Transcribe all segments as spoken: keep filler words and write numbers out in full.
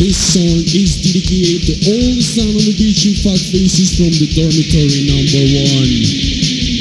This song is dedicated to all the son of the bitchy fuck faces from the dormitory number one.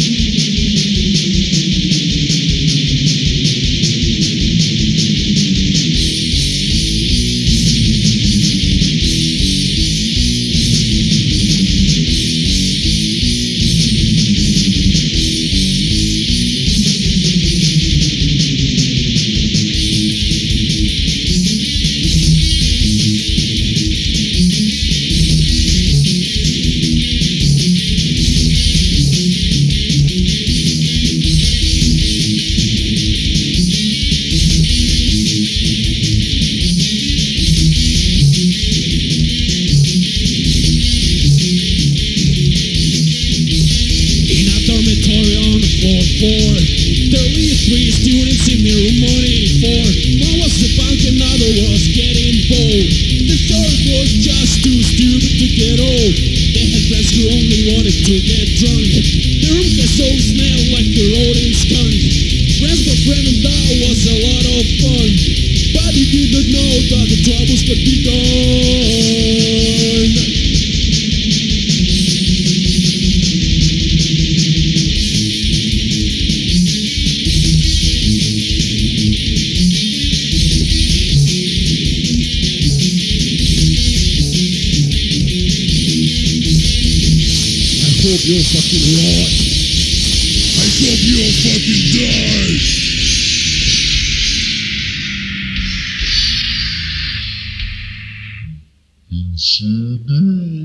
Dormitory on the fourth floor. There were three students in the room on eighty-four. One was a punk, another was getting bold. The third was just too stupid to get old. They had friends who only wanted to get drunk. The room has so smelled like the rotting skunk. Friends were friend and that was a lot of fun. But he did not know that the troubles could be gone. I hope you'll fucking rot. I hope you'll fucking die. Insidious.